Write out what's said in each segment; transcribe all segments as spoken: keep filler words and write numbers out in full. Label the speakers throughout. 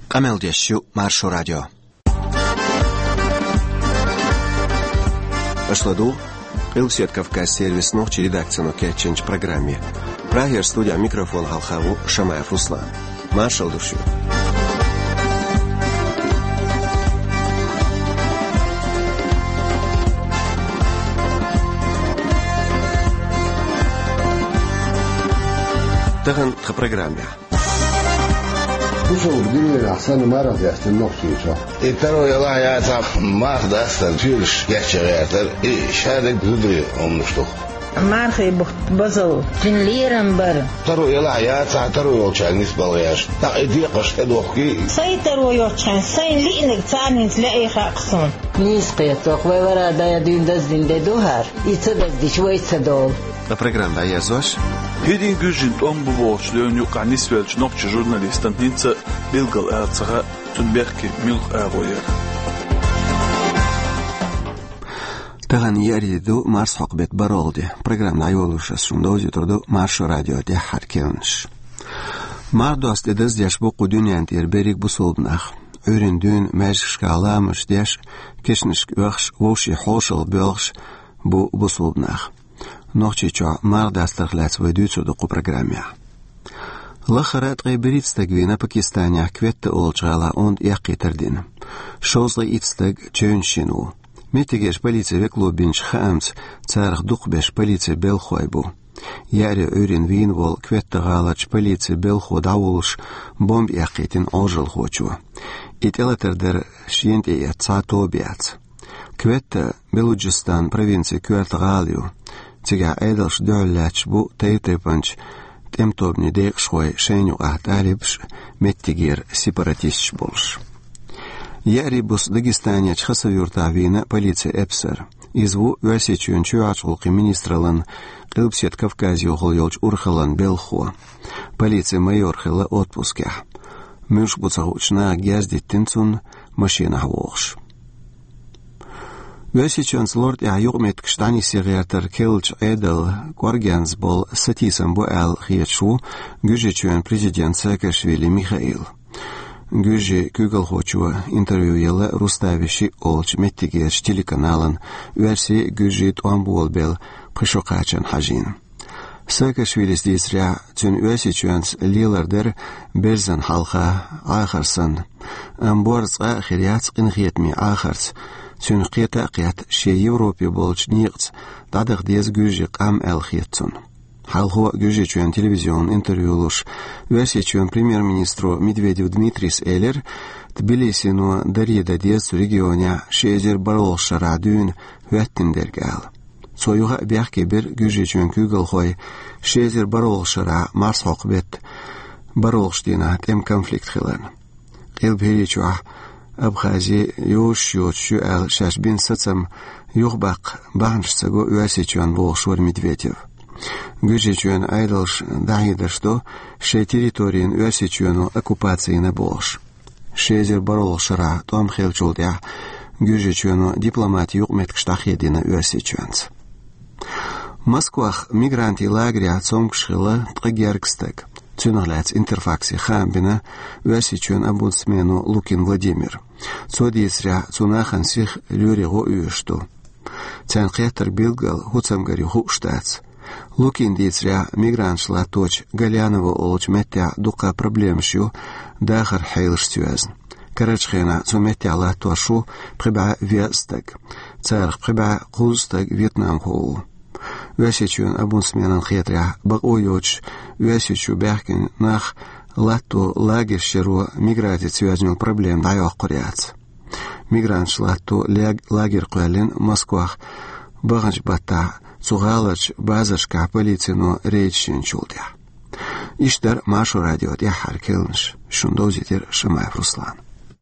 Speaker 1: Qameldeshu Marsho Radio. Ашладу, Илсет Кавказ сервис ночи редакцию Кетченч программе. Прагер студия микрофон Халхаву Шамаев Руслан. Маршал душу. Таган в программе.
Speaker 2: Ушел в день Ахсан Маров я стенок чучу.
Speaker 3: И второе лая там мах дастер тюрш ящератер и шарик гудри он что.
Speaker 4: Мархи базал тинлирам бар.
Speaker 3: Второе лая там второе очаг не спалаешь. Так иди кошка дохки.
Speaker 4: Сай второе очаг сай линек цанин тلاقي خاقصون.
Speaker 5: نيسقي توقوي ورا دا يدين دزدين دوهار. يتصدق دي شوي تصدق.
Speaker 1: La программа я зош.
Speaker 6: Hedin güjin on bu borçluğun yok anisvelç nokçu jurnalistan nitsa bilgal artsaga tunberki milk ağoyer.
Speaker 1: Tagan yeridu Mars hokbet baroldi. Programda ayoluşas şundozi turdu Marsho Radio de harkelniş. Mardos dedez yaş bu qudunyan ter berik bu solbnaq. Öyrendün mejşkalamış deş keşniş öxş voşi hoşal bölx bu bu solbnaq. Ночью мардастер лец ведутся до программе. Лахарат гайберит стагви на Пакистане кветта олчала он яқитердин. Шозлы итстаг чөншину. Метегеш полиция веклубинч хамц царх духбеш полиция белхойбу. Яре өрин вин вол кветта галач полиция белхо даулш бомб яқитин ожил хочу. Ителатердер шиенте я цатобиац. Кветта Белуджистан провинция Кюртгалию. Тига эдалш дөлләч бу тәйтепанч темтобни дейк шой шеню ахталибш меттигер сепаратистч болш. Ярибус Дагестаняч хасавюрта вина полиция эпсер. Изву вәсечуен чуачулқи министралан Илпсет Кавказию холйолч урхалан белхуа. Полиция майор хела отпусках. Мюш буцагучна гяздит тинцун машина хавош. Весичанс лорд я югмет кштани сигаретер келч эдел Горгенс бол сатисам бу эл хиечу гүжечуен президент Саакашвили Михаил. Гүже күгел хочу интервью ела Руставиши олч меттигеш телеканалан верси гүжит амбол бел пышокачан хажин. Саакашвили здесря тюн весичанс лилардер берзан халха ахарсан. Амборц ахириац инхетми ахарц Сюн қиета қият ше Европе болч ниғц дадық дез гүжі қам әл қиетсун. Халхуа гүжі чуен телевизион интервьюлуш вәсе чуен премьер-министру Медведев Дмитрис Элер Тбилисину дарида дез регионя шезер баролшара дүйін вәттіндергәл. Сойуға бәқке бір гүжі чуен күгіл қой шезер баролшара Марс хоқбет баролштина тем конфликт хилан. Қил бері чуа Абхазия юш юш эл шашбин сацам юхбак баншсаго уасичуан волшур Медведев. Гүжичуан айдалш дайдашто ше территориин уасичуану оккупации на болш. Шезер баролшара том хелчулдя гүжичуану дипломат юхмет кштахедина уасичуанц. Москвах мигранти лагеря цомкшхила тгеркстек. Цюнагляц интерфакси хамбина уасичуан обудсмену Лукин Владимир. Цодисря цунахан сих люрего уешту. Цянқетер билгал хуцамгари хуштац. Лукин дисря мигрантшла точ Галянова олч меття дука проблемщу дахар хейлштюазн. Карачхена цумеття ла тошу приба вестаг. Царх приба кулстаг Вьетнам хоу. Уасичуан обудсменан хетря багойоч уасичу бяхкин нах Латту лагерщеру миграти связанил проблем дайох куряц. Мигрант латту лагер куалин Москвах багач бата цугалач базашка полицину речин чулдя. Иштер Машу радио я харкелнш шундозитер Шамаев Руслан.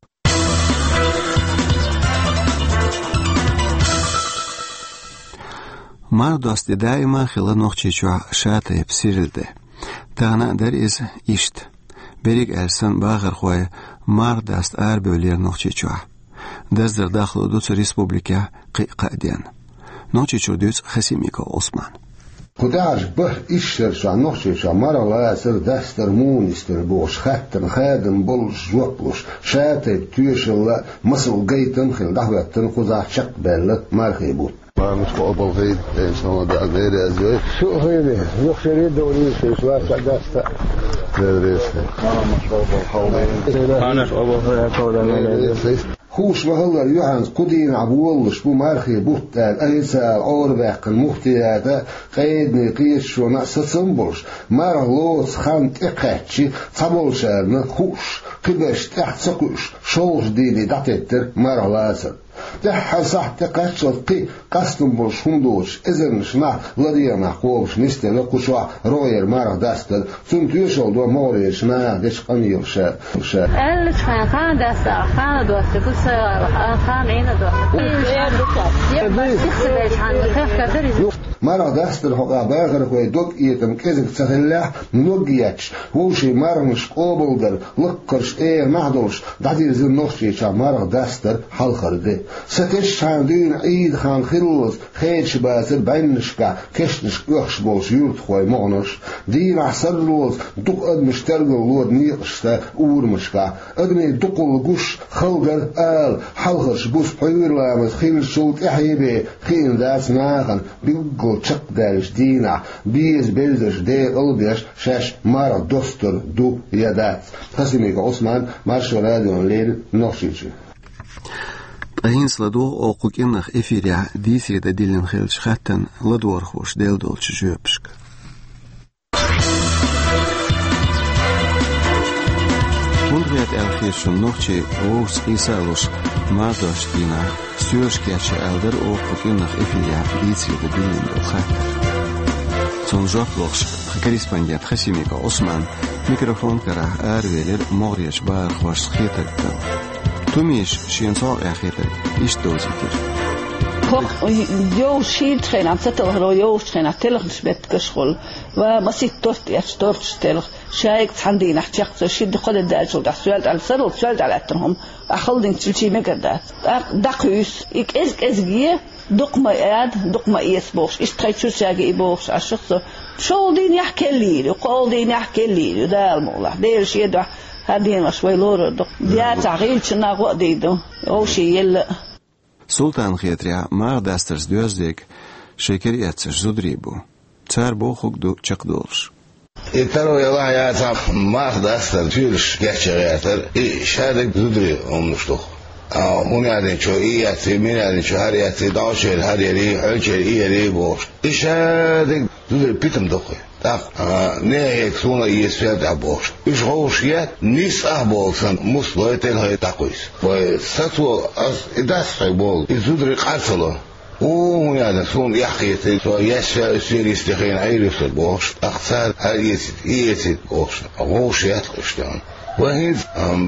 Speaker 1: Мардости дайма хила нохчичуа шата псирилде. Тана дер из ишт. Берик элсан багыр хой мардаст ар бөлер нохчичуа. Дездер дахлу дуц республика қиқаден. Нохчичу дуц Хасимика Осман.
Speaker 2: خداش به إشتر شو نخشى شو مرة لا سر دستر مونستر بوش خاتن خادم بولش جوبلش شاتي تيشل مسل جيتن خل دعوتن خذا شق بلة مرخيبوت
Speaker 3: ما مش قابل غير إن شاء الله ده غير أزواج
Speaker 2: شو غيره نخشى ريد وليش شو أرجع دست
Speaker 3: ندرس
Speaker 7: أنا مش قابل غير كودا
Speaker 2: خوش وهلا يوحنس قدين عبولش بو مرخي بوتال أيسا أورباق المختيات قيدني قيش ونقص سنبوش مره لوس خانت إقاتشي صبولشارنا خوش قبش تحت سقوش شوش ديني داتتر مره لاسر تحت صح تقاتشل قي قستم بوش هندوش إذن شنا لدينا قوبش نستل قشوا روير مره داستل سنتيوشل دو موري شنا ديش قميل شا شا
Speaker 8: أنا خان خان داستا خان دوست كل خان عينه دوست
Speaker 2: مرة دستر حقا باغر كوي دوك إيتم كذب تسهلح نوجيتش وشي مرة مش قابل در لقرش إيه معدوش دعدي زي نخشي شا مرة دستر حلخر دي ستش عندين عيد خان خلوص خيش باسر بينشكا كشنش يخش بوش يورت خوي مغنش دين عسر لوز دوك أد مشترق لود نيقشتا أور مشكا أدمي دوكو القش خلقر آل حلخرش بوس حوير لامز خين الشوط إحيبي خين داس ناخن بيقو تشق دارش دينا بيز بيزش دي قلبيش شاش مارا دوستر دو يدات خسيميك عثمان مارشو راديو ليل نوشيشي
Speaker 1: أهين سلادو أوقوك إنخ إفيريا ديسي دا ديلن خيلش خاتن لدور خوش ديل دولش جوبشك Hundred elfésön nokcsi ósz iszálus márdastina szőrskétse elder ókok innak efilia díciude bilindel hátter. Zon zsaploks kriszpandját Hasimika Osman mikrofonkara árvélir Marias bárhvas hétekkel. Tumi is sienszal elhétek is dózitir.
Speaker 9: جو شيء تخين عم تطلع رو يو تخين عتلق نسبت كشغل ومسيت تورت يستورت تلق شايك تحندي نحتيق شيء دخل الداج وده سؤال على سر وسؤال على ترهم أخلدين تلشي مقدار دقيس إك إز إزجيه دق ما ياد دق ما يسبوش إيش تخيل شو شاقي يبوش على الشخص شو دين يحكي لي وقول دين يحكي لي ده الموضوع ده شيء ده هذين شوي لور دق ده تعقيل شنا قدي ده أو شيء يلا
Speaker 1: Sultan Khietrija mārdastars dözdēk šeikeri etsers zudrību. Cēr bohuk du čakdolš.
Speaker 3: İtaro yala hayata mārdastar tülş geçeriyatır. İşaret zudri olmuştuk. Bunu yani çoğu iyiyeti, min yani çoğu hariyeti, dağışır, hariyeri, ölçer, iyeri boş. İşaret zudri pitim dokuy. Tak, ne hek sona iyesiyat aboş. İş hoşiyat nis ahbolsan muslo tel hay takoys. Ve satwo az idasay bol. İzudri qarsalo. O yani son yahiyeti so yasha üseri istihin ayrısı boş. Aksar hariyeti iyeti boş. Hoşiyat kuştan. Ve hiç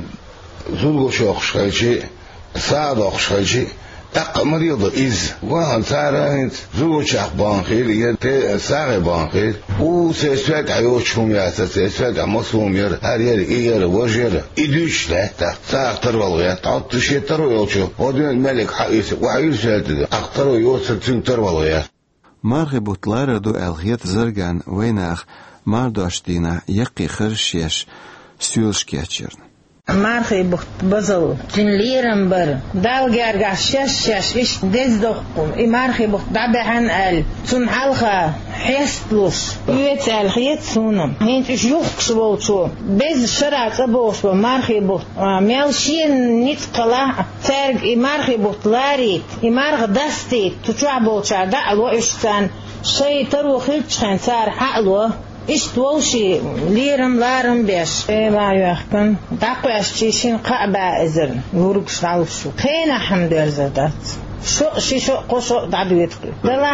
Speaker 3: zulgo şoqşayçı sağda şoqşayçı تق مريض إز وان سارنت زوج أخبان خير يت سار بان خير وسيسوات عيوشهم يا سيسوات عمصهم ير هر ير إير وجر إدوش له تق سار تروالغيا تعطش يترو يوشو ودين الملك حقيس وحيس هذا أخترو يوصل تين تروالغيا
Speaker 1: مرغب طلار دو الغيت زرقان ويناخ مرداشتينا يقي خرشيش سيولش كياتشرن
Speaker 4: مارخي بخت بزل تنليرن بر دال جارجع شش شش إيش دز دقم إي مارخي بخت دبع عن ال تون حلقة حيستلوش يوت الخيط سونم هنت إيش يخش بوتشو بز شرع تبوش بمارخي بخت ميلشين نيت قلا ترج إي مارخي بخت لاريت إي مارخ دستي تشوع بوتشا دعلو إشتان شيء ترو خلتش خن صار حقلو إيش توشي ليرم لارم بيش إيه ما يحكم دقيش تيشين قابع إزرن ورقش نعوشو خينا حمد الزدات شو شي شو قشو دعويتك دلا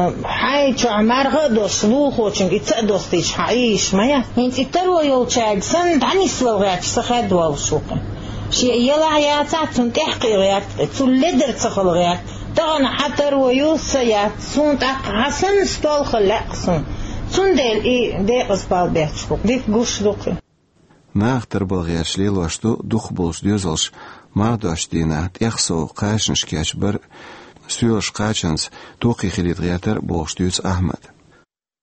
Speaker 4: حي شو عمر غدوش لوخو چنگ يتقدوس تيش حيش مايا هنت ترو يوچاج سن دعني سلوغات سخد والشوق شي يلا ياتا تنتحقي غيات تلدر تخل غيات دغنا حتى رو يوسيات سون حسن ستول خلقسون سندل إيه دقس بالبيتشكو ديك قوش دوقي
Speaker 1: ناختر بالغيرش ليلوشتو دوخ بولش ديوزلش مرداشتينا تيخسو قاشنش كيش بر سيولش قاشنس توقي خليت غياتر بولش ديوز أحمد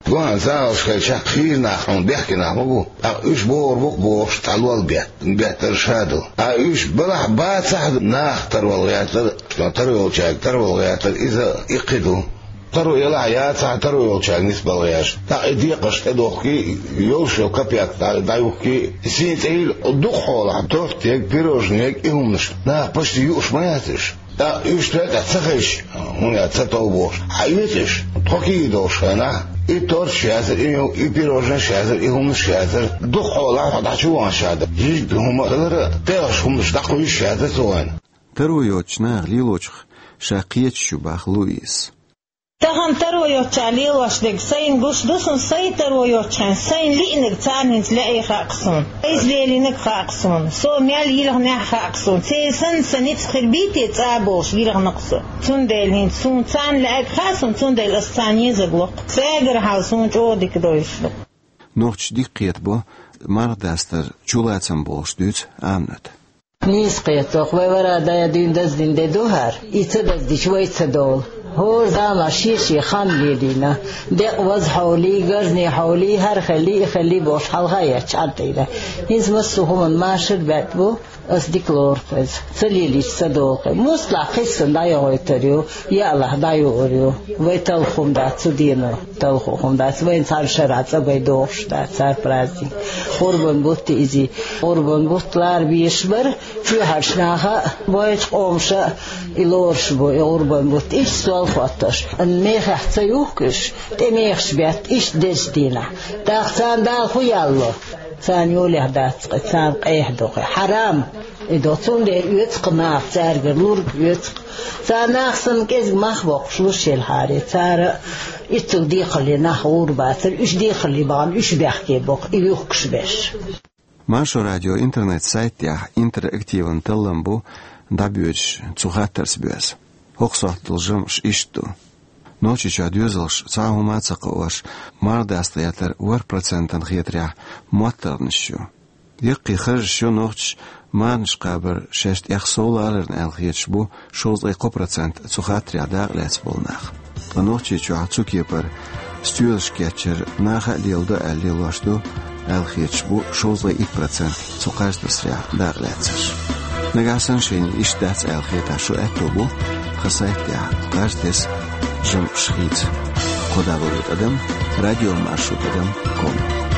Speaker 3: وان زاوش كل خير نحن بيحكي نحمو ايش بور بوق بوش تعالوا بيت بيت شادو ايش بلح بات صح ناختر والغيات ترو يوشاك ترو والغيات اذا يقدو ترو يلا يا صح ترو يوشاك نسبه الغياش تا ديقش تدوخي يوشو كبيات دايوكي سين تيل دخول توختيك بيروجنيك يهمش نا باش يوش ما ياتش تا ايش تلاتة تسخش هنا تتوبوش حياتش تحكي دوش انا إيتور شاذر إيو إبيروجن شاذر إيهم شاذر دخول على دعوان شاذر يجد هم ترى تاش هم شتاقوا شاذر توان
Speaker 1: ترو يوتشنا غليلوچخ شاقيت شباخ لويس
Speaker 4: تهم ترو يوتشالي واشدق سين غوش دوسن سي ترو يوتشان سين لينك تانين تلاقي خاقسون ايز ليلينك خاقسون سو ميال يلغ نح خاقسون سي سن سنيت خربيتي تابوش يلغ نقصو تون ديلين سون تان لاك خاصون تون ديل استاني زغلق ساغر هاوسون جودك دويشلق
Speaker 1: نوچ ديقيت بو مارداستر جولاتن بولش دوت امنت
Speaker 5: نيس قيتوخ وورا دا دين دز دين دوهر يتدز دي شوي تدول هور دام شيشي خان ليدينا دق وز حولي غرني حولي هر خلي خلي بوش حلغاية چارتينا هنز مسوهم ماشر باتبو اس ديكلور فز سليليش صدوقي موسلا خيسن دايو هويتريو يا الله دايو اوريو ويتلخم دات سودينو تلخم دات وين صار شرات وي دوش دات صار برازي قربان بوت ايزي قربان بوتلار بيشبر في هرشناها بويش قومشا إلورش بو قربان بوت إيش سؤال خاطش الميخ احتيوكش تميخش بيت إيش دستينا تاختان دال خويا الله ثاني يولي هدات ثان قيح دوقي حرام إدوتون دي يتق ناخ تارجر لورك يتق ثان ناخسن كيز مخبوق شوش الحاري ثار يتق ديق اللي ناخور باتر إيش ديق اللي بان إيش بيحكي بوق إيوكش بيش
Speaker 1: ماشو راديو انترنت سايت يح انتراكتيفن تلمبو دابيوش تسوخاترس بيز هوخصوح تلجمش إشتو نوچي چاديوزلش صاهما تقوش مارداستياتر ور процентن خيتريح موترنشو يقي خرج شو نوچ مانش قابر ششت يخسولارن الخيتش بو شوز اي процент تسوخاتريح داغلاتس بولناخ نوچي چو عتسوكيبر ستيولش كيتشر ناخا ليلدو الليلوشدو الخيتش بو شوز اي процент تسوخاتريح داغلاتس نگاسن شيني إش داتس الخيتا شو اتوبو خسايت يا قارتس جم شخيت خدا ولد أدم راديو مارشوت أدم كوم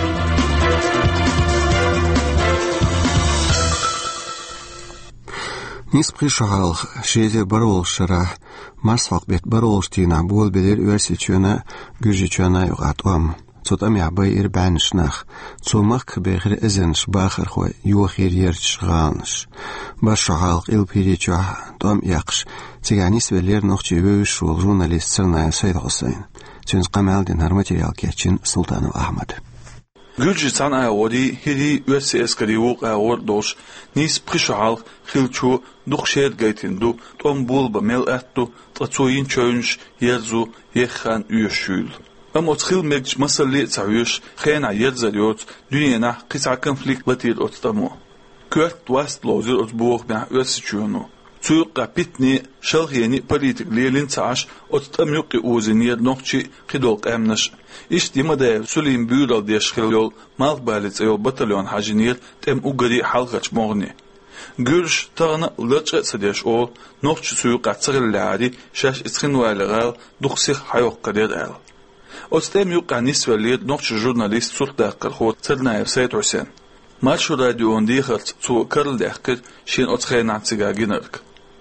Speaker 1: نسبقي شغال شيء برول شرح مرسق بيت برول شتينا بول بدير ورسيتشونا جوجيتشونا يقعد أم صوت أم يعبي إربعين شناخ صومك بغير إذنش باخر خوي يوخير يرتش غانش باش شغال إل بيريتشوه دوم يقش تيجاني سبلير نوختي بوش والجورناليست سرنا سيد حسين تونس قمال دين هرماتيريال كيتشين سلطان أحمد
Speaker 6: Gülcistan ayori hiri üyesi eskeri vok ayor doş nis prişal xilçu duxşer gaytindu tom bulba mel ettu tatsoyin çönş yerzu yekhan üyüşül Am otxil megç masalli tsayuş xena yerzaliot dünyana qisa konflikt latir otstamu Kört west lozir otbuq ma üyesi çunu Tsuq kapitni shalghiyani politik lelin tsash otstam yuqi uziniyad noqchi qidoq amnash ishtimada sulim büral deshkhil mal balits ayol batalyon hajiniyat tem ugari halqach mogni Gürş tağına ulaçı sadeş o noqchi suyu qatsırlari shash iskhinwalgal duqsih hayoq qadir al Otstam yuqa nisvaliyat noqchi jurnalist surda qirxot sirnayev Said Hussein Marşu radyoon diğert zu karl dehkir şin otskhayna tsigaginark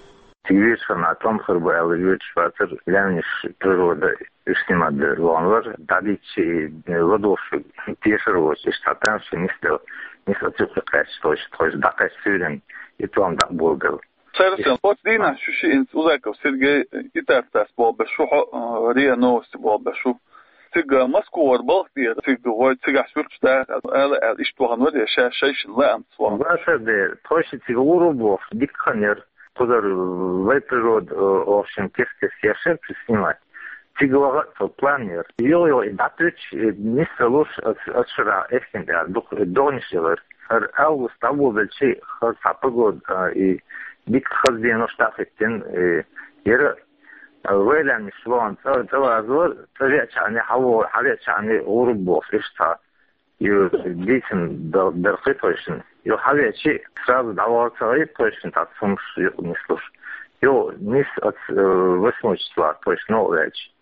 Speaker 7: Тивишхан атом хырбайл юч ватер лямниш природа истимады лонвар дадичи ладош тешервос штатан шинистел нисатюкэш тош тош дакэш сюрен итом дак болгал
Speaker 6: Сэрсэн потдина шушин узаков Сергей итартас болбашу рия новости болбашу Тига Москва балхтия тига гой тига швырчта ала ал иштухан вади ша шайшин лам сван
Speaker 7: Ваша де тоши тига урубов дикханер Кудар вайприрод общем тексте сяшен приснимать. Тиговага планер. Йо-йо и датвич не салуш отшира эфкенде дух донишевер. Ар август август хар сапагод и бик хаздено штафеттен ера ويلان مشلون تو تو أزور تبيعش عني حو حبيعش عني أوروبا فيشتا يو ديتن درقيتوشن يو حبيعش سراز دعوار تغيرتوشن تعتصمش مثلوش يو نيس أت وسموش سلا توش نو ريج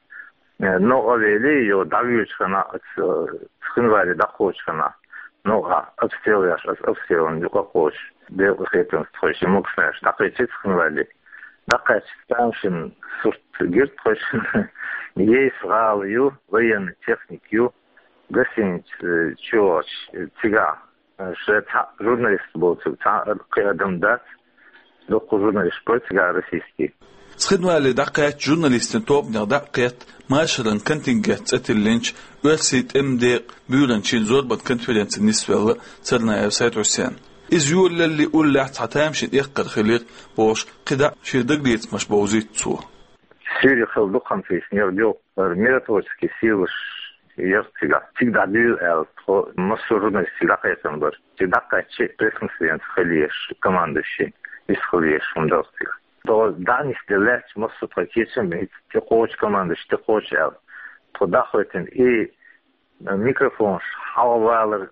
Speaker 7: نو أولي يو دعويش خنا أت خنوالي دخوش خنا نو أتستيلياش أت أتستيلون يقاقوش ديو خيتن توش مكسناش دقيتش خنوالي دقيت ستانشن سورت جرت خوشن يس غاليو وين تكنيكيو قسين تشوش تيغا شتا журналист был تا قيادم دات لو журналист был تيغا российский
Speaker 6: سخدنا اللي دقيت جورناليستن توب نغ دقيت ماشرن كنتنجت اتلينش ورسيت امديق بيولن شين زور بد كونفرنس النسبه صرنا سيد حسين إز يقول اللي يقول لي حتامش يقدر خليق بوش قدا شي دقيت مش بوزيت سو
Speaker 7: سيري خل دقن في سنير ديو ميراتوسكي سيلش يرتيغا تيغدا ديو ال تو مسورنا سيلاقه تنبر تيدقا شي بريسنسيانس خليش командующий из خليش фундастик то данис делать مسو практически ты коуч командующий ты коуч ел то дахотен и микрофон حوالر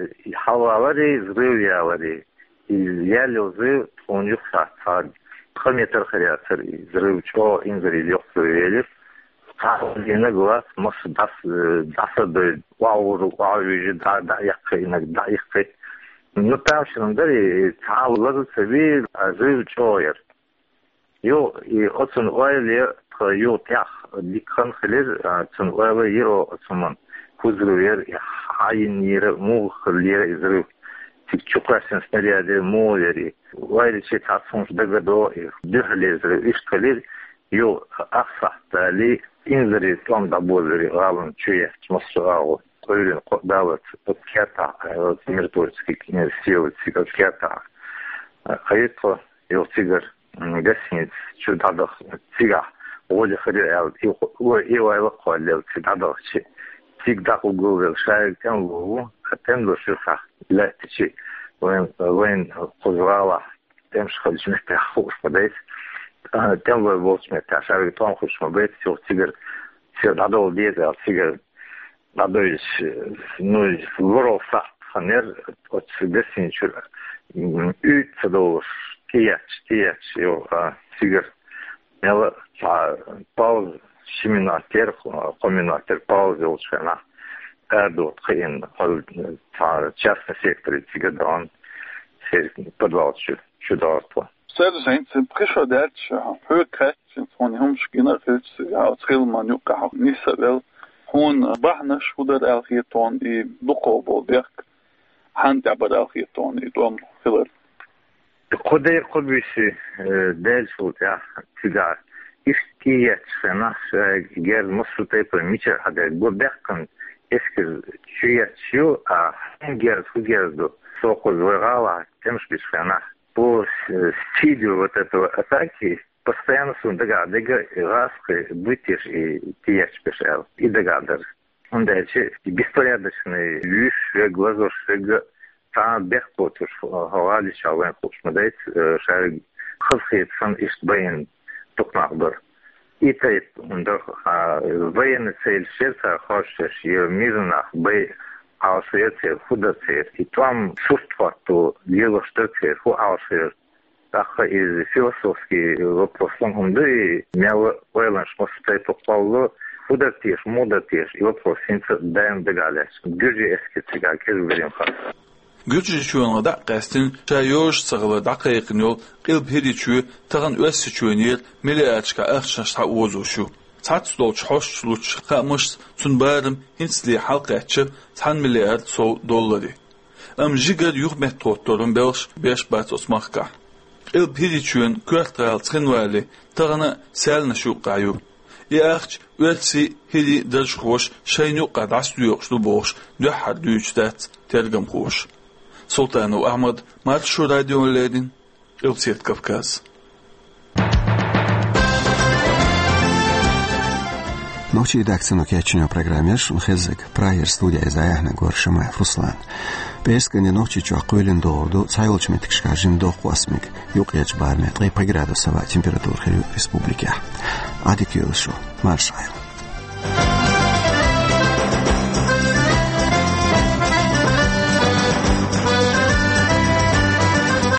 Speaker 7: حوالري زريوالري يالو زي فونجو خاص خميتر خرياتر زريوچو انزري يوخسويلي خاصينا غواس مس داس داس د واو واو دا دا يقينا دا يقي نوتاشن دري تعالو سبي زريوچوير يو и отсон ойле يو тях дикхан خلير отсон ойле يرو отсоман кузрувер хайнир мухлер изрыв тикчукрасен снаряды мовери вайличи тасунж дагадо дыхлез ишкалер ю ахсахтали инзри том дабозери галын чуе чмасуагу ойлен дават откята миртольский князь сел циката хайто ю цигар гасинец чудадах цига оля хрел и и вайло колел цидадах всегда угол шарик тем лову, а тем душиха летичи, when when позвала тем шхальчме тахуш подать, тем волчме та шарик том хуш мобет, все тигр, все надо делать, а тигр надо ну воров сахт ханер от гасин чур, ют садош тияч тияч его тигр, мела пауз семинатер, коминатер, паузы улучшена. Эрдот хин хол та частный сектор тигадон подвал чудоство.
Speaker 10: Сержант пришел дальше. Högkret från hemskina för att skilman ju kan nisabel hon bahna shudar alkhiton i duqobo berk han tabar alkhiton i dom khilal.
Speaker 7: Qoday qobisi dalshut ya tigar İşkiye çıkana gel Mısır tayfı miçe hadi bu bekkan eski şuya şu a gel su geldi soku звала тем что çıkana bu стилю вот этого атаки постоянно сундага дега раски бытиш и тияч пешел и догадер он дальше беспорядочный лишь глазор шега та бехпотуш хавали чавен кушмадайт шарик хавхит сан истбайн токнахбар. И это ундер военный цель сердца хочешь ее мирно бы аусуется худоцер. И там чувство, что дело что цер, ху аусуется. Так из философский вопрос он да и мял ойланш мостай попало худотеш, модотеш. И вопрос синца даем догаляш. Гюржи эски цыга кезберем хас.
Speaker 6: Gürcü çuğuna da qəstin çayoş sağlı daqiqin yol qilb hedi çuğu tağın ösü çuğunir miliyaçka əxşaşta uğuzuşu. Çat sloç hoş luç qamış sunbarım hinsli halqaçı tan milyar sol dollari. Am jigar yuq metottorun beş beş bat osmaqqa. Qilb hedi çuğun qırtqal çınvali tağına səlna şu qayu. İaxç ötsi hedi dərşxoş şaynu qadas yuqşlu boş dühar düçdat tergam xoş. Султан Ахмад, Матшу радио Ледин, Илцет Кавказ.
Speaker 1: Ночи редакцию кеченьо программеш мхезек праер студия Заяхна Горшимаев Руслан. Peskan noche cho aquelen dordo, цаилч меткшка жиндох квасмик, юқяч барме, три градуса температура республики. Адикиошо, маршайл.